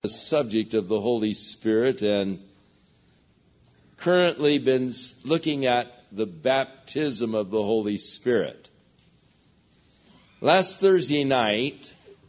The subject of the Holy Spirit, and currently been looking at the baptism of the Holy Spirit. Last Thursday night,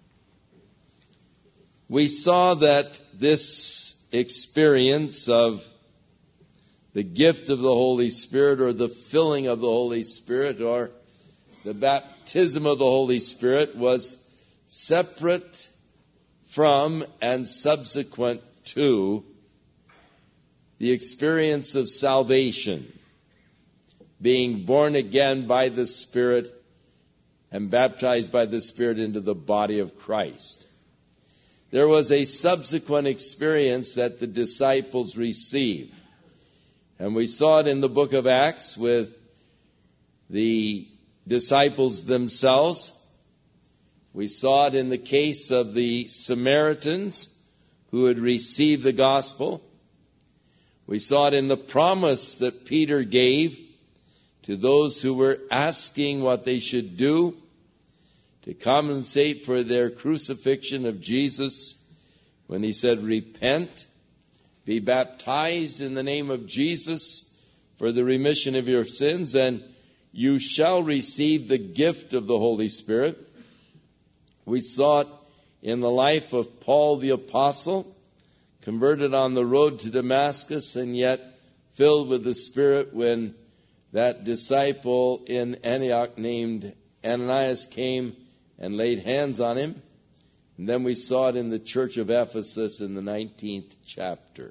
we saw that this experience of the gift of the Holy Spirit, or the filling of the Holy Spirit, or the baptism of the Holy Spirit, was separate from and subsequent to the experience of salvation, being born again by the Spirit and baptized by the Spirit into the body of Christ. There was a subsequent experience that the disciples received. And we saw it in the book of Acts with the disciples themselves. We saw it in the case of the Samaritans who had received the gospel. We saw it in the promise that Peter gave to those who were asking what they should do to compensate for their crucifixion of Jesus, when he said, "Repent, be baptized in the name of Jesus for the remission of your sins, and you shall receive the gift of the Holy Spirit." We saw it in the life of Paul the Apostle, converted on the road to Damascus and yet filled with the Spirit when that disciple in Antioch named Ananias came and laid hands on him. And then we saw it in the church of Ephesus in the 19th chapter.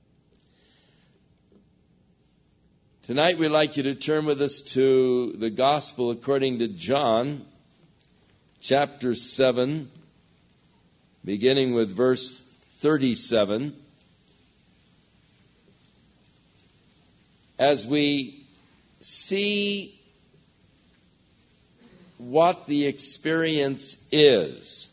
Tonight we'd like you to turn with us to the Gospel according to John, chapter 7, beginning with verse 37. As we see what the experience is,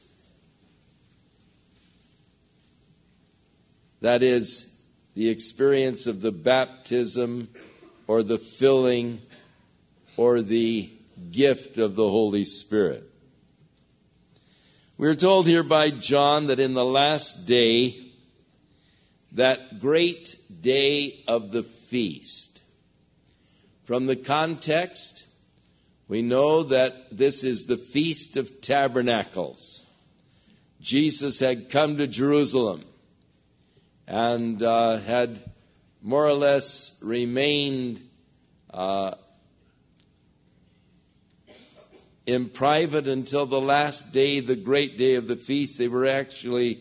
that is, the experience of the baptism or the filling or the gift of the Holy Spirit. We're told here by John that in the last day, that great day of the feast. From the context, we know that this is the Feast of Tabernacles. Jesus had come to Jerusalem and had more or less remained in private until the last day, the great day of the feast. They were actually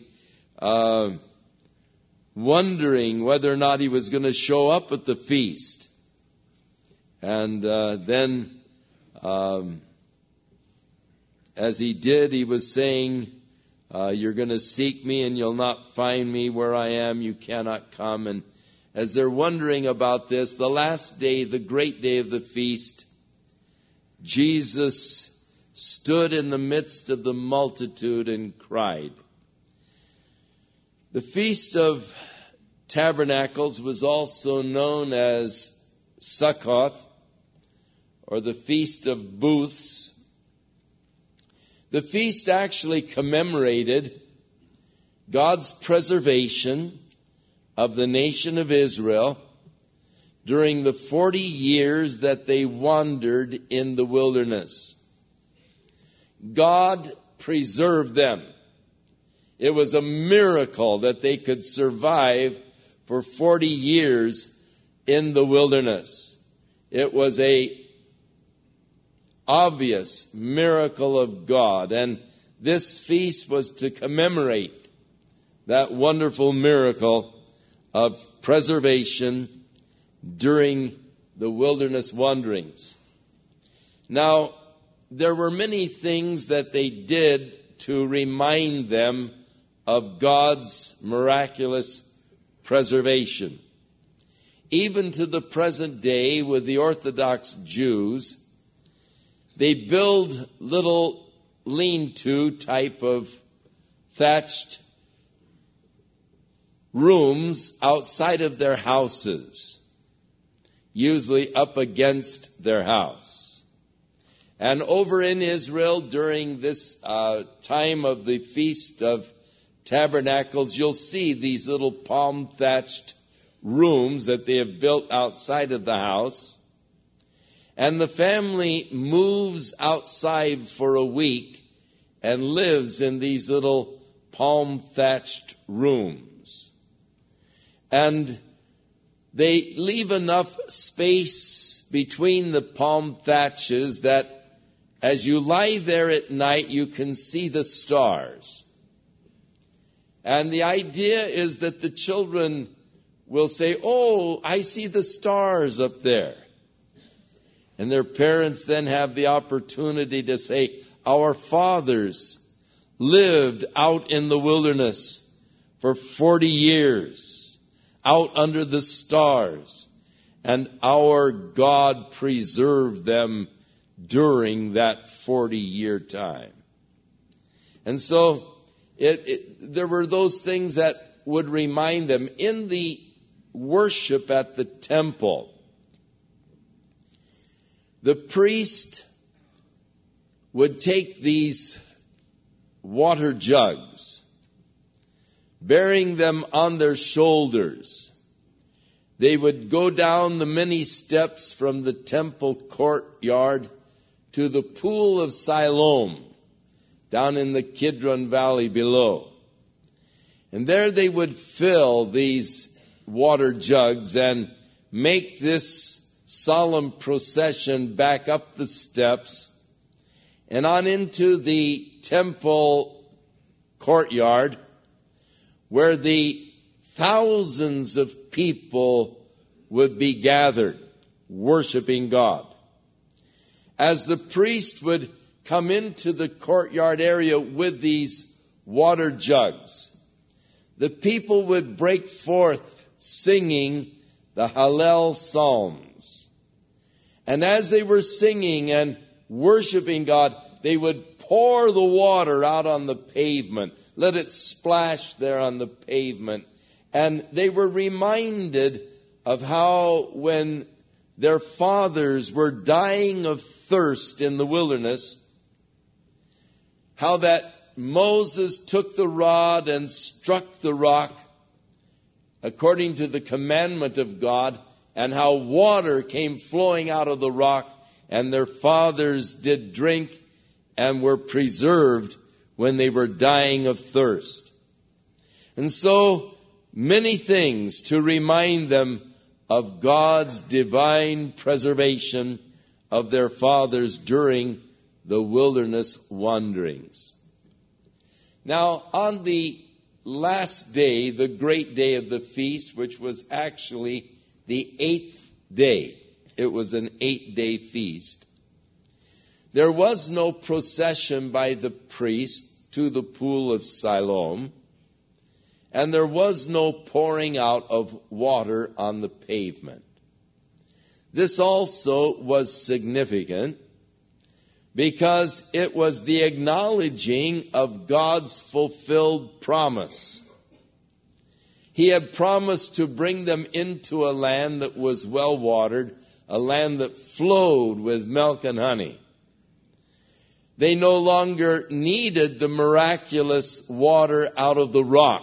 wondering whether or not he was going to show up at the feast. And then, as he did, he was saying, "You're going to seek me and you'll not find me. Where I am, you cannot come." And as they're wondering about this, the last day, the great day of the feast, Jesus stood in the midst of the multitude and cried. The Feast of Tabernacles was also known as Succoth, or the Feast of Booths. The feast actually commemorated God's preservation of the nation of Israel during the 40 years that they wandered in the wilderness. God preserved them. It was a miracle that they could survive for 40 years in the wilderness. It was a obvious miracle of God, and this feast was to commemorate that wonderful miracle of preservation during the wilderness wanderings. Now, there were many things that they did to remind them of God's miraculous preservation. Even to the present day, with the Orthodox Jews, they build little lean-to type of thatched rooms outside of their houses, usually up against their house. And over in Israel, during this time of the Feast of tabernacles, you'll see these little palm-thatched rooms that they have built outside of the house. And the family moves outside for a week and lives in these little palm-thatched rooms. And they leave enough space between the palm thatches that as you lie there at night, you can see the stars. And the idea is that the children will say, "Oh, I see the stars up there." And their parents then have the opportunity to say, "Our fathers lived out in the wilderness for 40 years, out under the stars, and our God preserved them during that 40-year time." And so there were those things that would remind them. In the worship at the temple, the priest would take these water jugs, bearing them on their shoulders. They would go down the many steps from the temple courtyard to the pool of Siloam, down in the Kidron Valley below. And there they would fill these water jugs and make this solemn procession back up the steps and on into the temple courtyard, where the thousands of people would be gathered, worshiping God. As the priest would come into the courtyard area with these water jugs, the people would break forth singing the Hallel Psalms. And as they were singing and worshiping God, they would pour the water out on the pavement, let it splash there on the pavement. And they were reminded of how when their fathers were dying of thirst in the wilderness, how that Moses took the rod and struck the rock according to the commandment of God, and how water came flowing out of the rock, and their fathers did drink and were preserved when they were dying of thirst. And so many things to remind them of God's divine preservation of their fathers during the wilderness wanderings. Now, on the last day, the great day of the feast, which was actually the 8th day, it was an 8-day feast, there was no procession by the priest to the pool of Siloam, and there was no pouring out of water on the pavement. This also was significant because it was the acknowledging of God's fulfilled promise. He had promised to bring them into a land that was well watered, a land that flowed with milk and honey. They no longer needed the miraculous water out of the rock.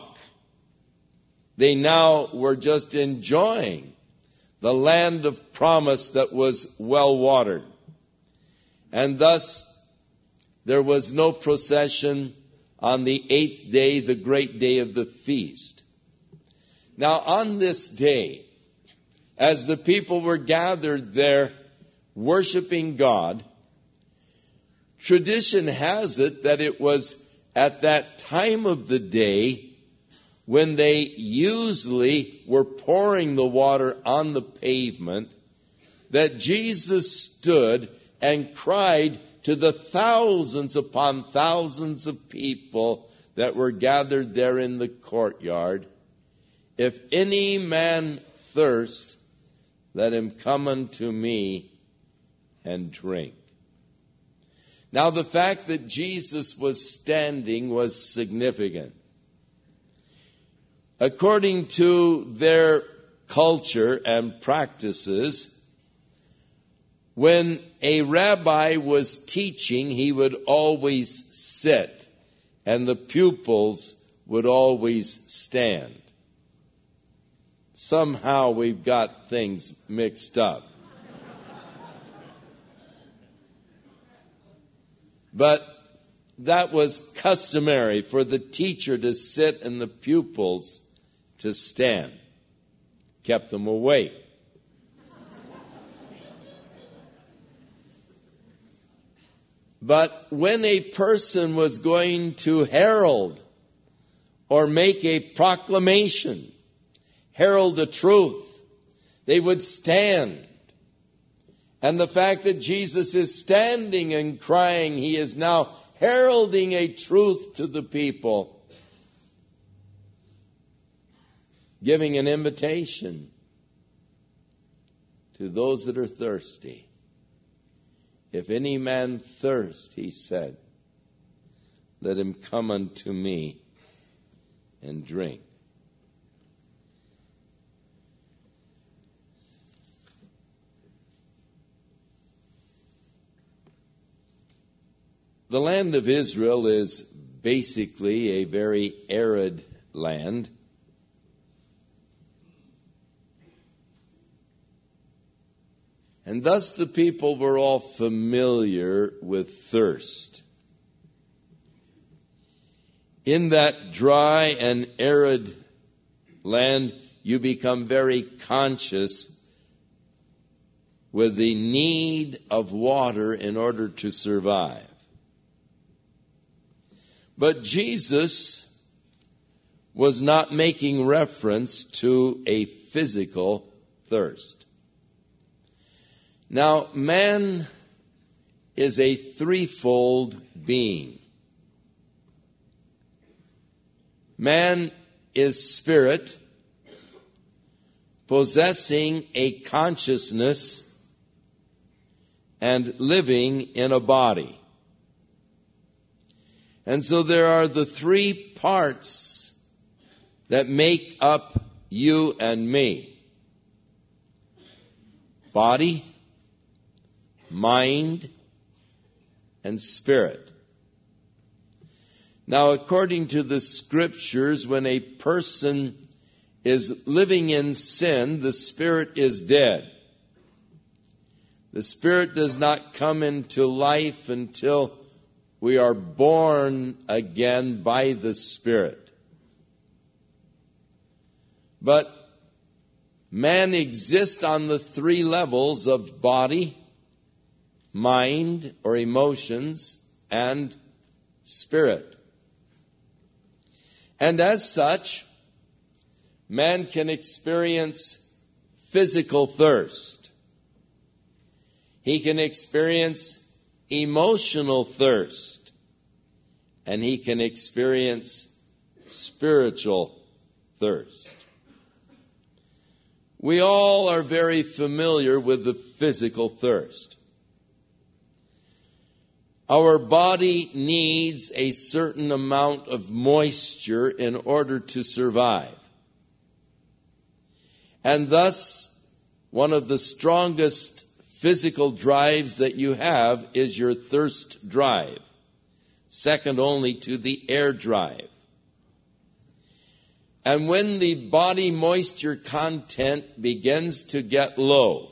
They now were just enjoying the land of promise that was well watered. And thus, there was no procession on the 8th day, the great day of the feast. Now, on this day, as the people were gathered there worshiping God, tradition has it that it was at that time of the day when they usually were pouring the water on the pavement that Jesus stood and cried to the thousands upon thousands of people that were gathered there in the courtyard, "If any man thirst, let him come unto me and drink." Now, the fact that Jesus was standing was significant. According to their culture and practices, when a rabbi was teaching, he would always sit, and the pupils would always stand. Somehow we've got things mixed up. But that was customary for the teacher to sit and the pupils to stand. Kept them awake. But when a person was going to herald or make a proclamation, herald the truth, they would stand. And the fact that Jesus is standing and crying, he is now heralding a truth to the people, giving an invitation to those that are thirsty. If any man thirst, he said, let him come unto me and drink. The land of Israel is basically a very arid land. And thus the people were all familiar with thirst. In that dry and arid land, you become very conscious with the need of water in order to survive. But Jesus was not making reference to a physical thirst. Now, man is a threefold being. Man is spirit, possessing a consciousness and living in a body. And so there are the three parts that make up you and me. Body, mind, and spirit. Now, according to the scriptures, when a person is living in sin, the spirit is dead. The spirit does not come into life until we are born again by the Spirit. But man exists on the three levels of body, mind or emotions, and spirit. And as such, man can experience physical thirst. He can experience emotional thirst. And he can experience spiritual thirst. We all are very familiar with the physical thirst. Our body needs a certain amount of moisture in order to survive. And thus, one of the strongest physical drives that you have is your thirst drive, second only to the air drive. And when the body moisture content begins to get low,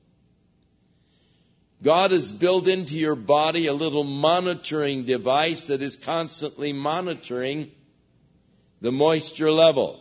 God has built into your body a little monitoring device that is constantly monitoring the moisture level.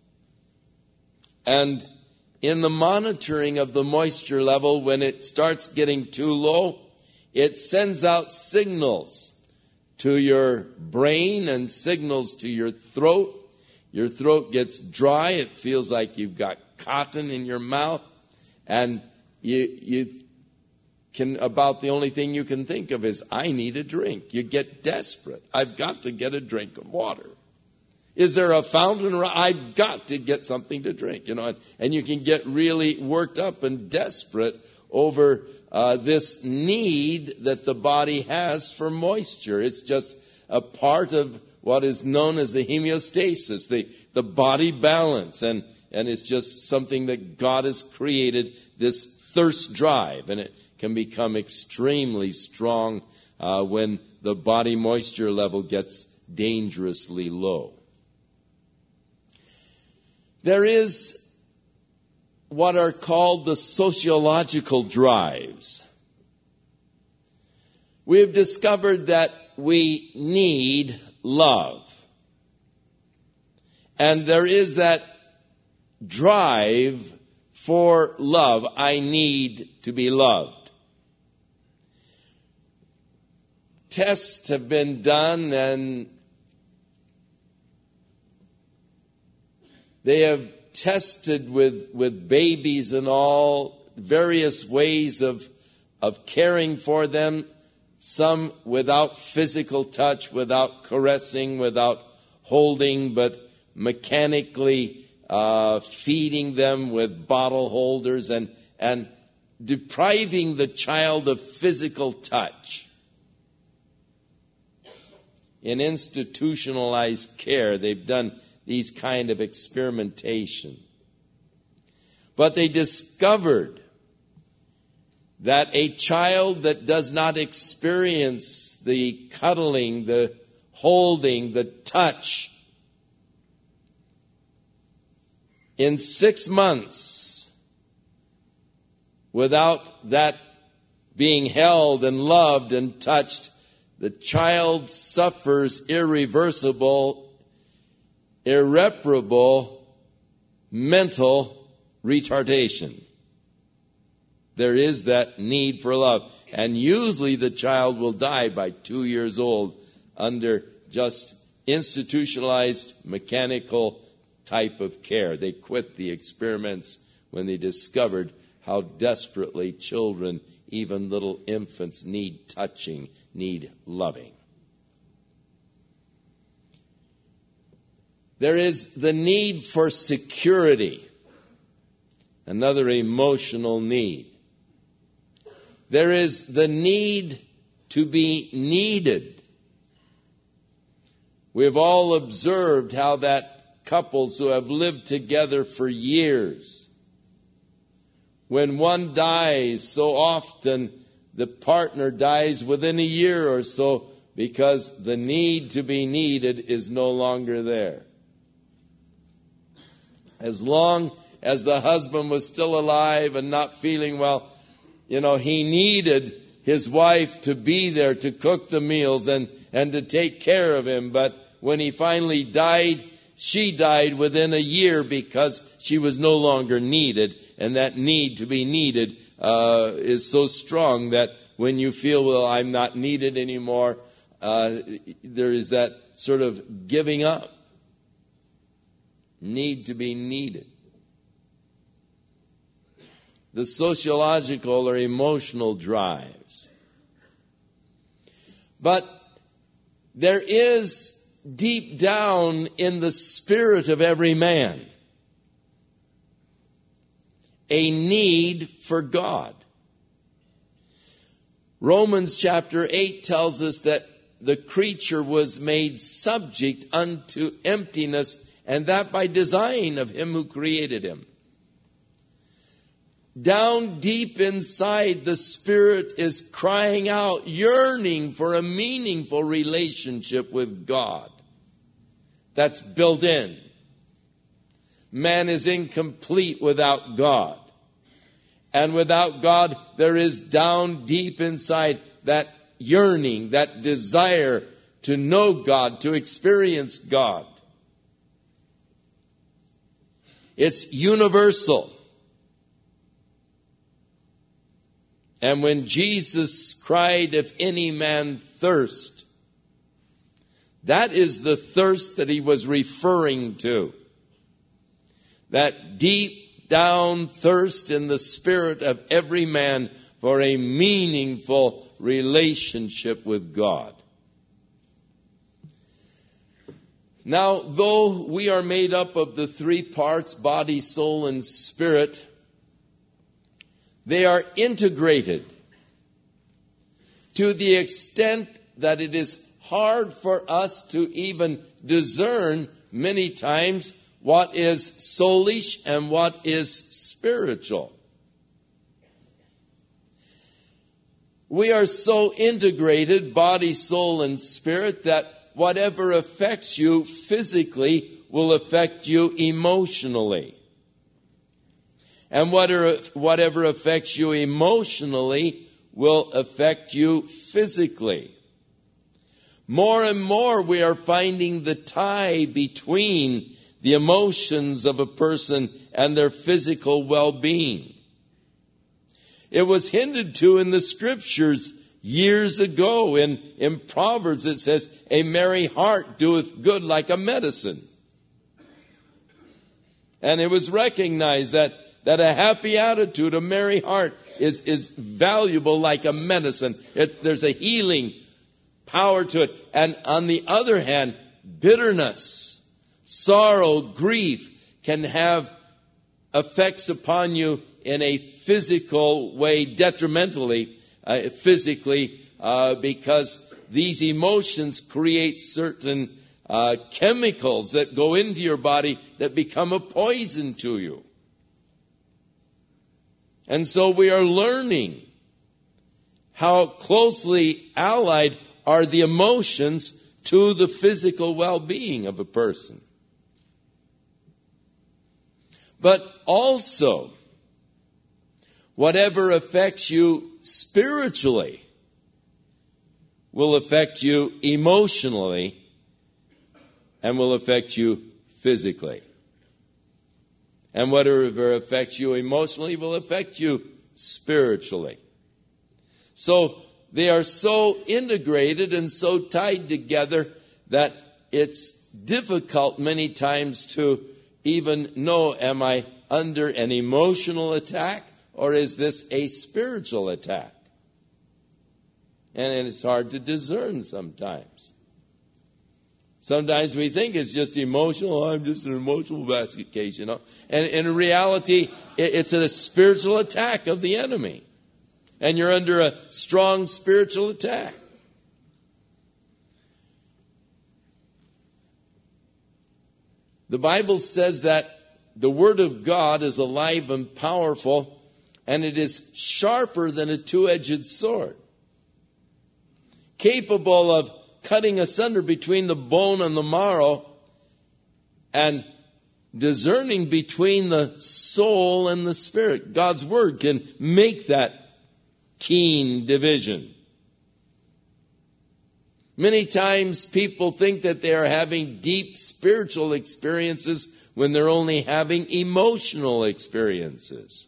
And in the monitoring of the moisture level, when it starts getting too low, it sends out signals to your brain and signals to your throat. Your throat gets dry. It feels like you've got cotton in your mouth. And you can, about the only thing you can think of is, I need a drink. You get desperate. I've got to get a drink of water. Is there a fountain around? I've got to get something to drink, and you can get really worked up and desperate over this need that the body has for moisture. It's just a part of what is known as the homeostasis, the body balance, and it's just something that God has created, this thirst drive, and it can become extremely strong when the body moisture level gets dangerously low. There is what are called the sociological drives. We have discovered that we need love. And there is that drive for love. I need to be loved. Tests have been done, and they have tested with babies and all various ways of caring for them, some without physical touch, without caressing, without holding, but mechanically feeding them with bottle holders and depriving the child of physical touch. In institutionalized care, they've done these kind of experimentation. But they discovered that a child that does not experience the cuddling, the holding, the touch, in 6 months, without that being held and loved and touched, the child suffers irreversible, irreparable mental retardation. There is that need for love. And usually the child will die by 2 years old under just institutionalized mechanical type of care. They quit the experiments when they discovered how desperately children, even little infants, need touching, need loving. There is the need for security, another emotional need. There is the need to be needed. We've all observed how that couples who have lived together for years, when one dies, so often the partner dies within a year or so because the need to be needed is no longer there. As long as the husband was still alive and not feeling well, he needed his wife to be there to cook the meals and to take care of him. But when he finally died, she died within a year because she was no longer needed. And that need to be needed is so strong that when you feel, well, I'm not needed anymore, there is that sort of giving up. Need to be needed. The sociological or emotional drives. But there is deep down in the spirit of every man a need for God. Romans chapter 8 tells us that the creature was made subject unto emptiness, and that by design of him who created him. Down deep inside, the spirit is crying out, yearning for a meaningful relationship with God. That's built in. Man is incomplete without God. And without God, there is down deep inside that yearning, that desire to know God, to experience God. It's universal. And when Jesus cried, if any man thirst, that is the thirst that he was referring to. That deep down thirst in the spirit of every man for a meaningful relationship with God. Now, though we are made up of the three parts, body, soul, and spirit, they are integrated to the extent that it is hard for us to even discern many times what is soulish and what is spiritual. We are so integrated, body, soul, and spirit, that whatever affects you physically will affect you emotionally. And whatever affects you emotionally will affect you physically. More and more we are finding the tie between the emotions of a person and their physical well-being. It was hinted to in the Scriptures years ago. In Proverbs it says, "A merry heart doeth good like a medicine." And it was recognized that a happy attitude, a merry heart, is valuable like a medicine. There's a healing power to it. And on the other hand, bitterness, sorrow, grief can have effects upon you in a physical way, detrimentally, physically, because these emotions create certain chemicals that go into your body that become a poison to you. And so we are learning how closely allied are the emotions to the physical well-being of a person. But also, whatever affects you spiritually will affect you emotionally and will affect you physically. And whatever affects you emotionally will affect you spiritually. So they are so integrated and so tied together that it's difficult many times to even know, am I under an emotional attack or is this a spiritual attack? And it's hard to discern sometimes. Sometimes we think it's just emotional. Oh, I'm just an emotional basket case, And in reality, it's a spiritual attack of the enemy. And you're under a strong spiritual attack. The Bible says that the Word of God is alive and powerful, and it is sharper than a two-edged sword, capable of cutting asunder between the bone and the marrow and discerning between the soul and the spirit. God's Word can make that keen division. Many times people think that they are having deep spiritual experiences when they're only having emotional experiences.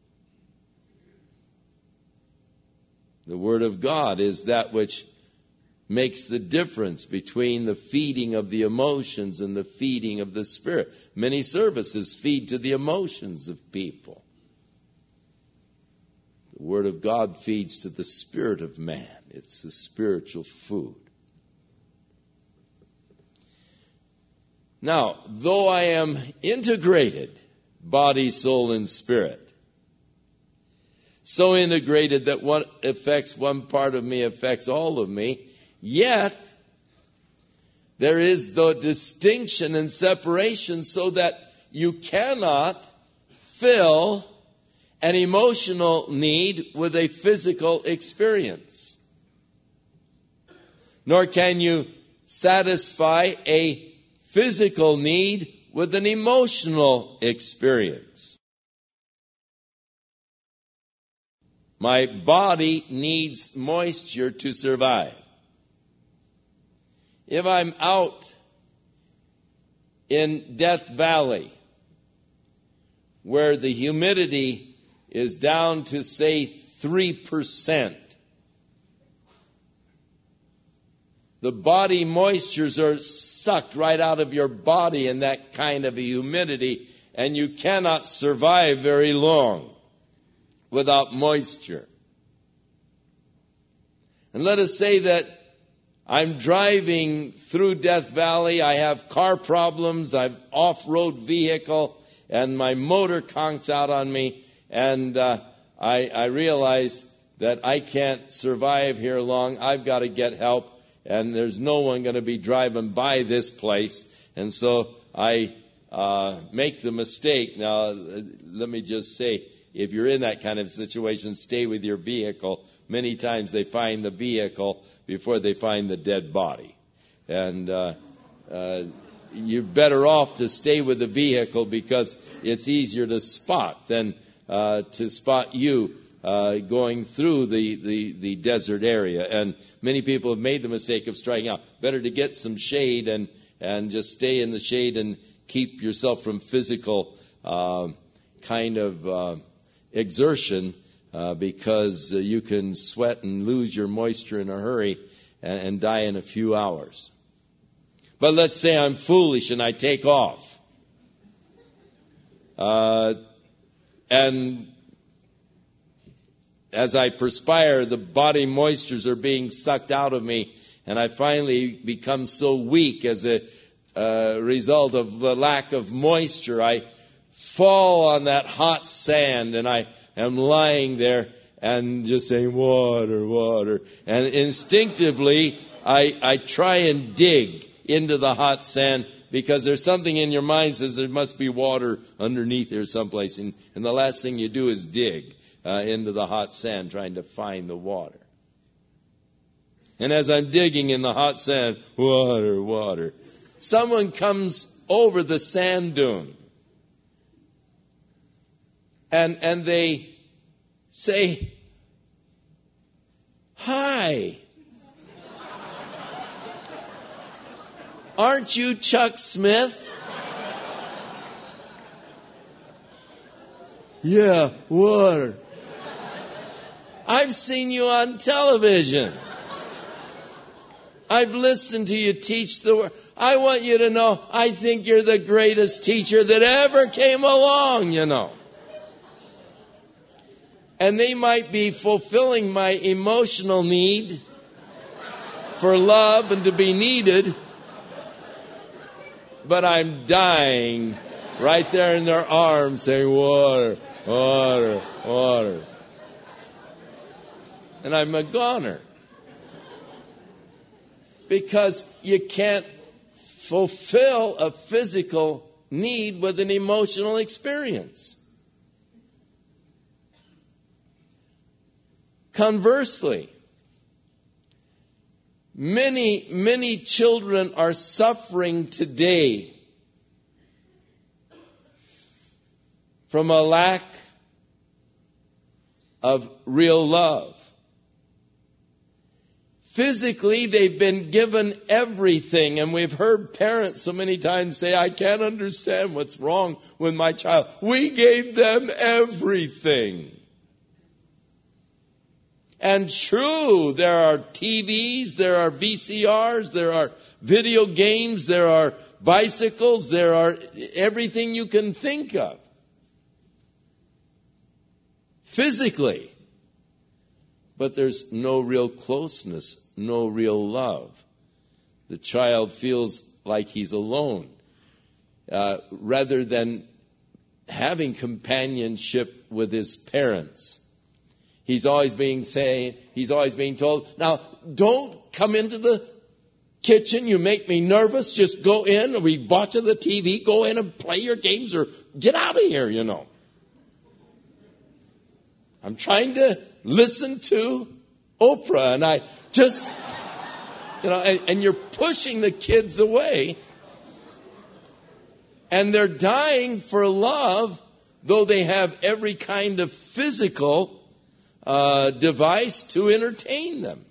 The Word of God is that which makes the difference between the feeding of the emotions and the feeding of the Spirit. Many services feed to the emotions of people. The Word of God feeds to the spirit of man. It's the spiritual food. Now, though I am integrated, body, soul, and spirit, so integrated that what affects one part of me affects all of me, yet there is the distinction and separation so that you cannot fill an emotional need with a physical experience. Nor can you satisfy a physical need with an emotional experience. My body needs moisture to survive. If I'm out in Death Valley, where the humidity is down to, say, 3%, the body moistures are sucked right out of your body in that kind of a humidity, and you cannot survive very long without moisture. And let us say that I'm driving through Death Valley. I have car problems. I'm off-road vehicle, and my motor conks out on me. And I realize that I can't survive here long. I've got to get help, and there's no one going to be driving by this place. And so I make the mistake. Now, let me just say, if you're in that kind of situation, stay with your vehicle. Many times they find the vehicle before they find the dead body. And you're better off to stay with the vehicle because it's easier to spot than to spot you going through the desert area. And many people have made the mistake of striking out. Better to get some shade and just stay in the shade and keep yourself from physical kind of exertion because you can sweat and lose your moisture in a hurry and die in a few hours. But let's say I'm foolish and I take off. And as I perspire, the body moistures are being sucked out of me, and I finally become so weak as a result of the lack of moisture. I fall on that hot sand, and I am lying there and just saying, water, water. And instinctively, I try and dig into the hot sand because there's something in your mind says there must be water underneath there someplace. And the last thing you do is dig into the hot sand trying to find the water. And as I'm digging in the hot sand, water, water, someone comes over the sand dune. And they say, hi. Aren't you Chuck Smith? Yeah, water. I've seen you on television. I've listened to you teach the word. I want you to know, I think you're the greatest teacher that ever came along, you know. And they might be fulfilling my emotional need for love and to be needed, but I'm dying right there in their arms saying, water, water, water. And I'm a goner. Because you can't fulfill a physical need with an emotional experience. Conversely, many children are suffering today from a lack of real love. Physically, they've been given everything, and we've heard parents so many times say, I can't understand what's wrong with my child. We gave them everything. And true, there are TVs, there are VCRs, there are video games, there are bicycles, there are everything you can think of. Physically. But there's no real closeness, no real love. The child feels like he's alone. Rather than having companionship with his parents. He's always being told, now don't come into the kitchen, you make me nervous, just go in, we bought you the TV, go in and play your games or get out of here, you know. I'm trying to listen to Oprah and I just, you know, and you're pushing the kids away and they're dying for love, though they have every kind of physical device to entertain them.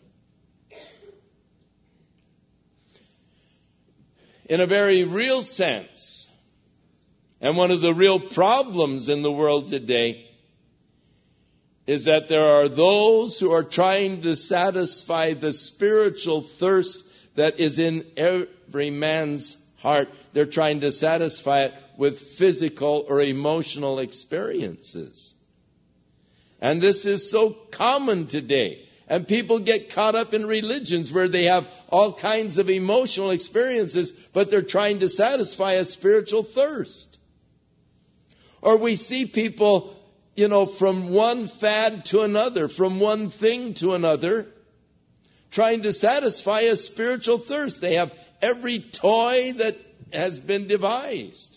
In a very real sense, and one of the real problems in the world today is that there are those who are trying to satisfy the spiritual thirst that is in every man's heart. They're trying to satisfy it with physical or emotional experiences. And this is so common today. And people get caught up in religions where they have all kinds of emotional experiences, but they're trying to satisfy a spiritual thirst. Or we see people, you know, from one fad to another, from one thing to another, trying to satisfy a spiritual thirst. They have every toy that has been devised.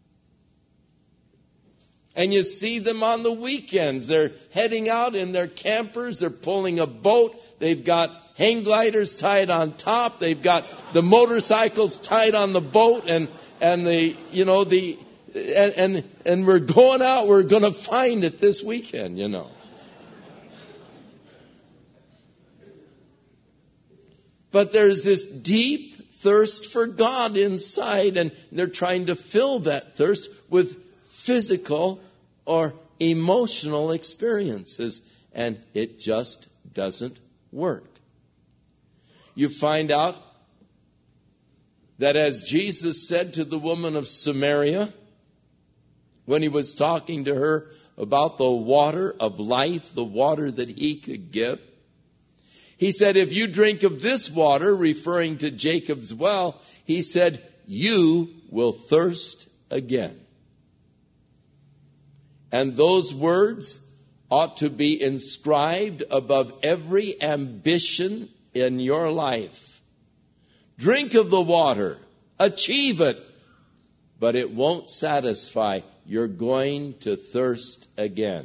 And you see them on the weekends. They're heading out in their campers. They're pulling a boat. They've got hang gliders tied on top. They've got the motorcycles tied on the boat, and we're going out. We're going to find it this weekend, But there's this deep thirst for God inside, and they're trying to fill that thirst with physical or emotional experiences, and it just doesn't work. You find out that as Jesus said to the woman of Samaria, when he was talking to her about the water of life, the water that he could give, he said, if you drink of this water, referring to Jacob's well, he said, you will thirst again. And those words ought to be inscribed above every ambition in your life. Drink of the water, achieve it, but it won't satisfy. You're going to thirst again.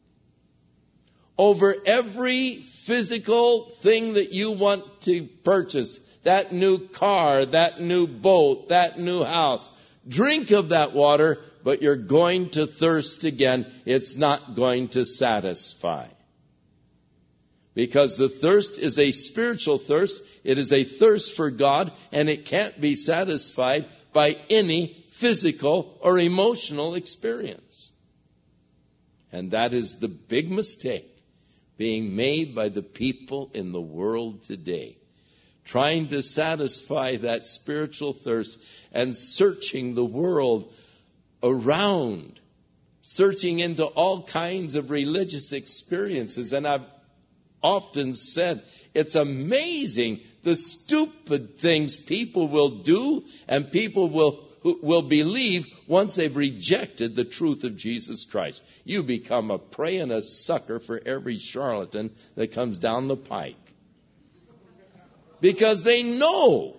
Over every physical thing that you want to purchase, that new car, that new boat, that new house, drink of that water, but you're going to thirst again. It's not going to satisfy. Because the thirst is a spiritual thirst. It is a thirst for God, and it can't be satisfied by any physical or emotional experience. And that is the big mistake being made by the people in the world today. Trying to satisfy that spiritual thirst and searching the world around, searching into all kinds of religious experiences. And I've often said, it's amazing the stupid things people will do and people will believe once they've rejected the truth of Jesus Christ. You become a prey and a sucker for every charlatan that comes down the pike. Because they know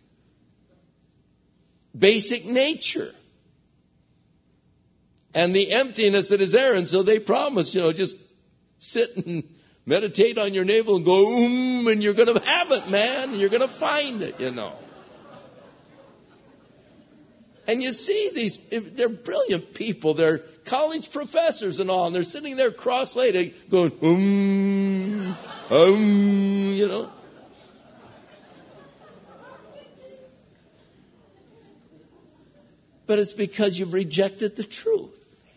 basic nature and the emptiness that is there. And so they promise, just sit and meditate on your navel and go, and you're going to have it, man. You're going to find it, And you see they're brilliant people. They're college professors and all, and they're sitting there cross-legged going, But it's because you've rejected the truth.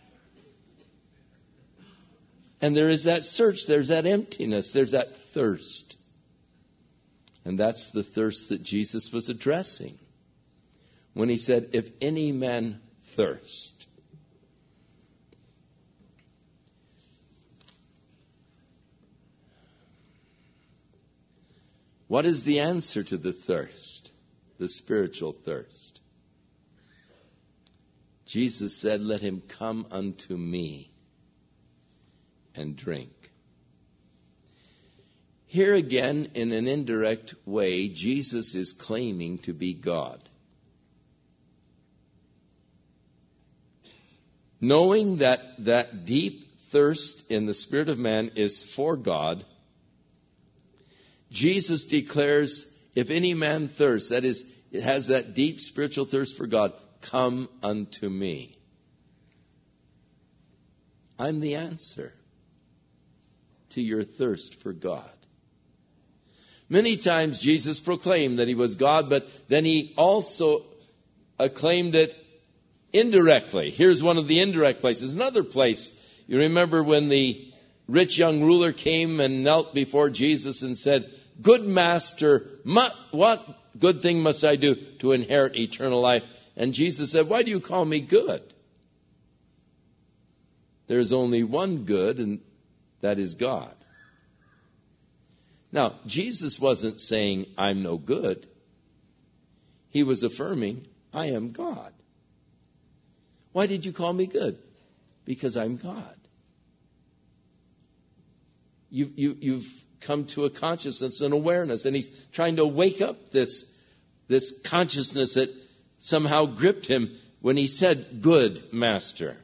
And there is that search, there's that emptiness, there's that thirst. And that's the thirst that Jesus was addressing when he said, if any man thirst. What is the answer to the thirst, the spiritual thirst? Jesus said, let him come unto me and drink. Here again, in an indirect way, Jesus is claiming to be God. Knowing that deep thirst in the spirit of man is for God, Jesus declares, if any man thirst, that is, it has that deep spiritual thirst for God, come unto me. I'm the answer to your thirst for God. Many times Jesus proclaimed that he was God, but then he also acclaimed it indirectly. Here's one of the indirect places. Another place, you remember when the rich young ruler came and knelt before Jesus and said, good master, what good thing must I do to inherit eternal life? And Jesus said, why do you call me good? There's only one good, and that is God. Now, Jesus wasn't saying, I'm no good. He was affirming, I am God. Why did you call me good? Because I'm God. You've come to a consciousness and awareness, and he's trying to wake up this consciousness that somehow gripped him when he said, good master.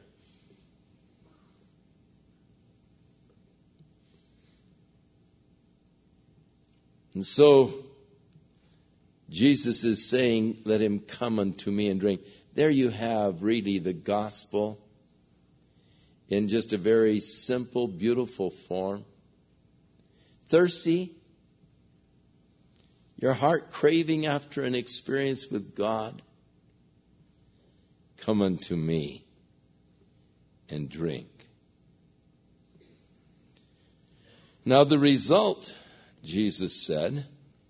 And so Jesus is saying, let him come unto me and drink. There you have really the gospel in just a very simple, beautiful form. Thirsty? Your heart craving after an experience with God? Come unto me and drink. Now the result, Jesus said,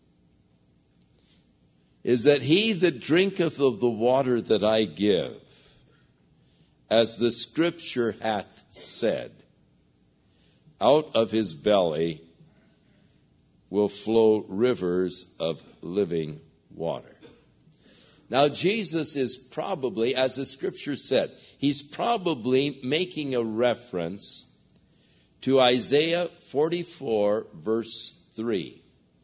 is that he that drinketh of the water that I give, as the Scripture hath said, out of his belly will flow rivers of living water. Now Jesus is probably, as the Scripture said, he's probably making a reference to Isaiah 44, verse 3.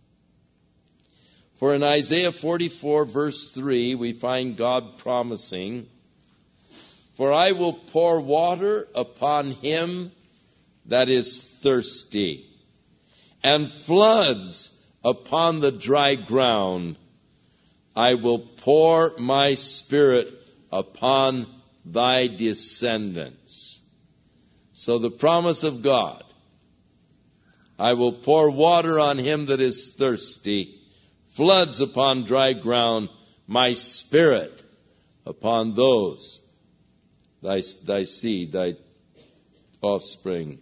For in Isaiah 44, verse 3, we find God promising, for I will pour water upon him that is thirsty, and floods upon the dry ground. I will pour my Spirit upon thy descendants. So the promise of God, I will pour water on him that is thirsty, floods upon dry ground, my Spirit upon those, thy seed, thy offspring.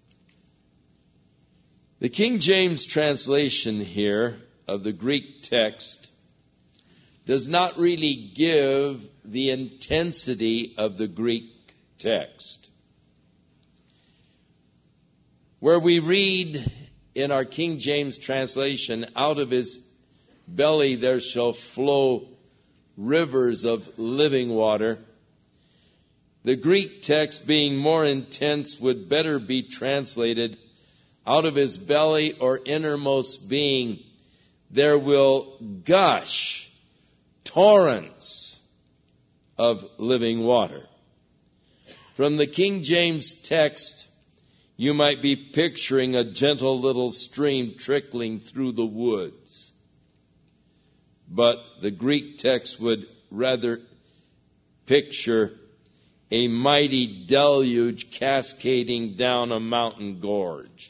The King James translation here of the Greek text does not really give the intensity of the Greek text. Where we read in our King James translation, out of his belly there shall flow rivers of living water. The Greek text, being more intense, would better be translated, out of his belly or innermost being there will gush torrents of living water. From the King James text, you might be picturing a gentle little stream trickling through the woods. But the Greek text would rather picture a mighty deluge cascading down a mountain gorge.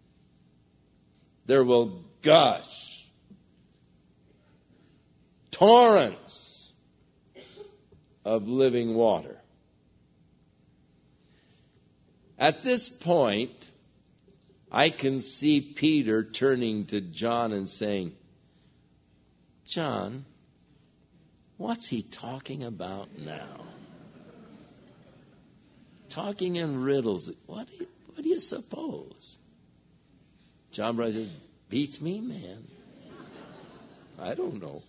There will gush torrents of living water. At this point, I can see Peter turning to John and saying, John, what's he talking about now? Talking in riddles. What do you suppose? John Bryce said, beats me, man. I don't know.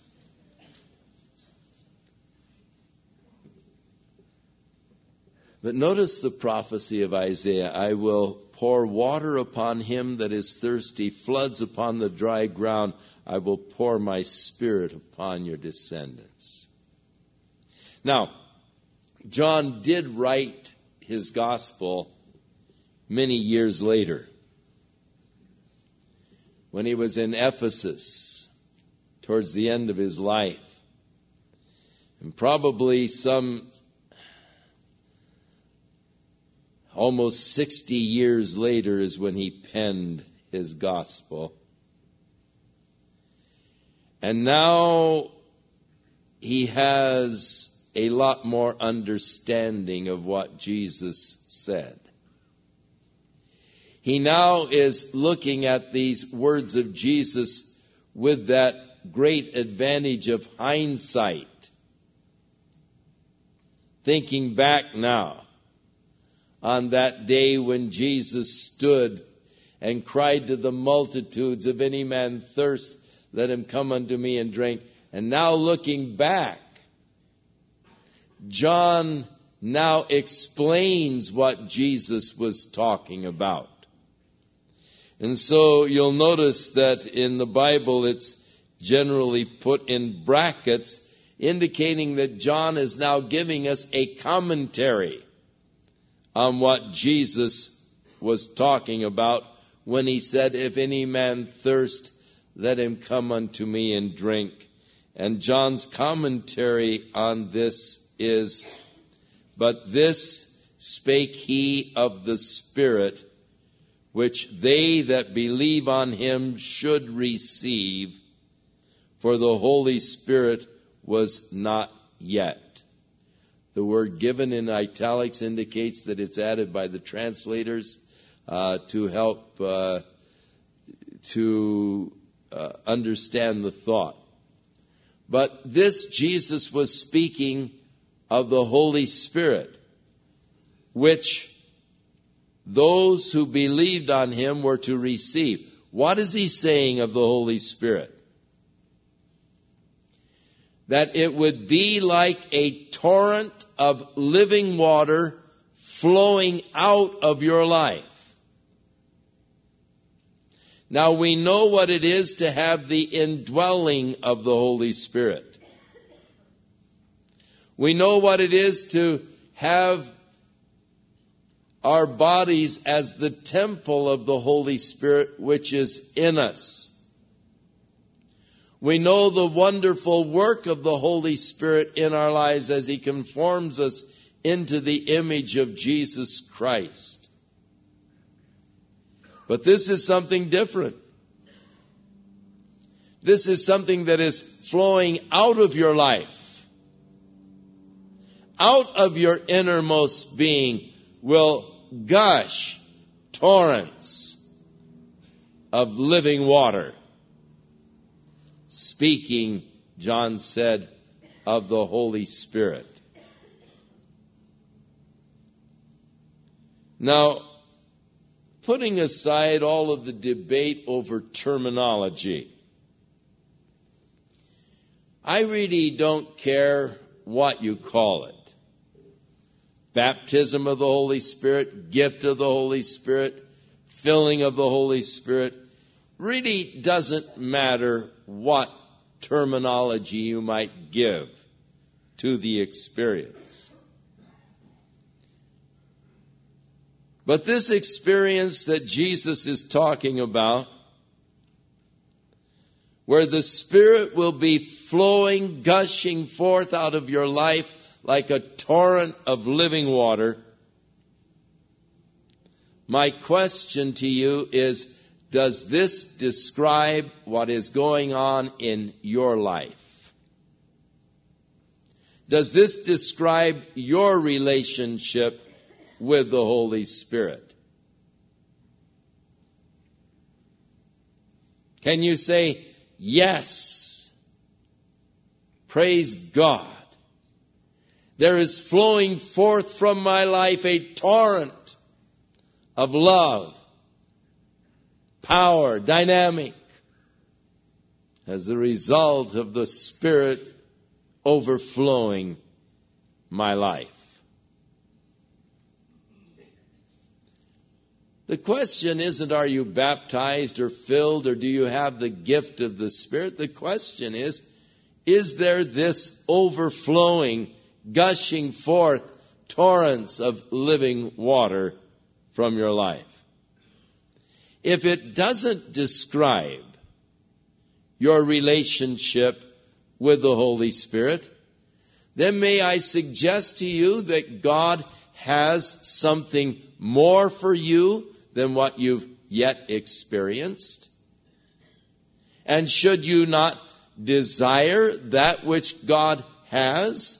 But notice the prophecy of Isaiah. I will pour water upon him that is thirsty, floods upon the dry ground. I will pour my Spirit upon your descendants. Now, John did write his gospel many years later, when he was in Ephesus towards the end of his life. And probably some almost 60 years later is when he penned his gospel. And now he has a lot more understanding of what Jesus said. He now is looking at these words of Jesus with that great advantage of hindsight. Thinking back now on that day when Jesus stood and cried to the multitudes, if any man thirst, let him come unto me and drink. And now looking back, John now explains what Jesus was talking about. And so you'll notice that in the Bible it's generally put in brackets, indicating that John is now giving us a commentary on what Jesus was talking about when he said, if any man thirst, let him come unto me and drink. And John's commentary on this is, but this spake he of the Spirit, which they that believe on him should receive, for the Holy Spirit was not yet. The word given in italics indicates that it's added by the translators to help to understand the thought. But this Jesus was speaking of the Holy Spirit, which those who believed on him were to receive. What is he saying of the Holy Spirit? That it would be like a torrent of living water flowing out of your life. Now we know what it is to have the indwelling of the Holy Spirit. We know what it is to have our bodies as the temple of the Holy Spirit which is in us. We know the wonderful work of the Holy Spirit in our lives as he conforms us into the image of Jesus Christ. But this is something different. This is something that is flowing out of your life. Out of your innermost being will gush torrents of living water. Speaking, John said, of the Holy Spirit. Now, putting aside all of the debate over terminology, I really don't care what you call it. Baptism of the Holy Spirit, gift of the Holy Spirit, filling of the Holy Spirit. Really doesn't matter what terminology you might give to the experience. But this experience that Jesus is talking about, where the Spirit will be flowing, gushing forth out of your life like a torrent of living water, my question to you is, does this describe what is going on in your life? Does this describe your relationship with the Holy Spirit? Can you say, yes, praise God, there is flowing forth from my life a torrent of love, power, dynamic, as a result of the Spirit overflowing my life? The question isn't, are you baptized or filled, or do you have the gift of the Spirit? The question is there this overflowing, gushing forth torrents of living water from your life? If it doesn't describe your relationship with the Holy Spirit, then may I suggest to you that God has something more for you than what you've yet experienced? And should you not desire that which God has?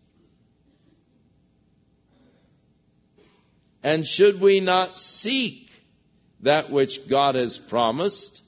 And should we not seek that which God has promised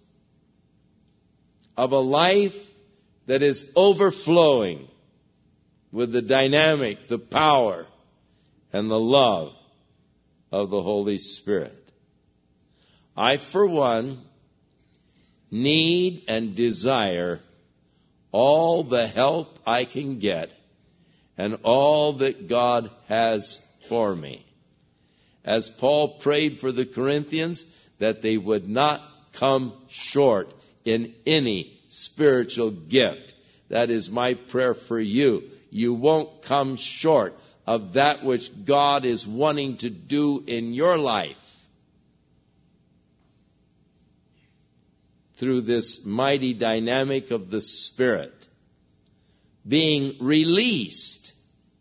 of a life that is overflowing with the dynamic, the power, and the love of the Holy Spirit? I, for one, need and desire all the help I can get and all that God has for me. As Paul prayed for the Corinthians, that they would not come short in any spiritual gift. That is my prayer for you. You won't come short of that which God is wanting to do in your life. through this mighty dynamic of the Spirit being released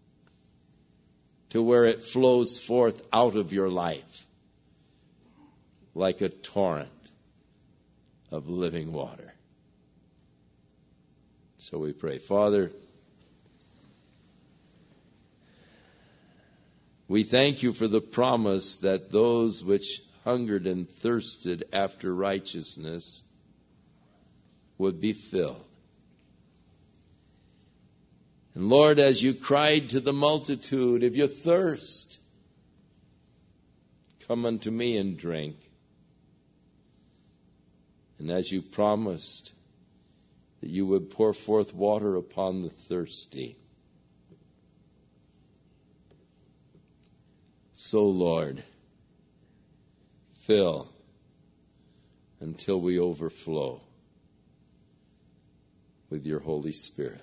to where it flows forth out of your life like a torrent of living water. So we pray, Father, we thank you for the promise that those which hungered and thirsted after righteousness would be filled. And Lord, as you cried to the multitude, if you thirst, come unto me and drink. And as you promised that you would pour forth water upon the thirsty, so Lord, fill until we overflow with your Holy Spirit,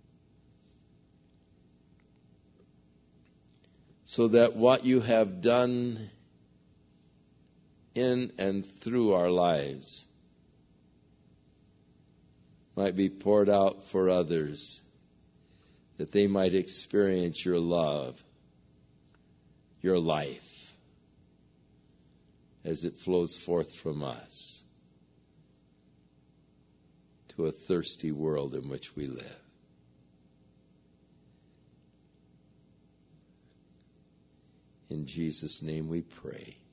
so that what you have done in and through our lives might be poured out for others, that they might experience your love, your life, as it flows forth from us to a thirsty world in which we live. In Jesus' name we pray.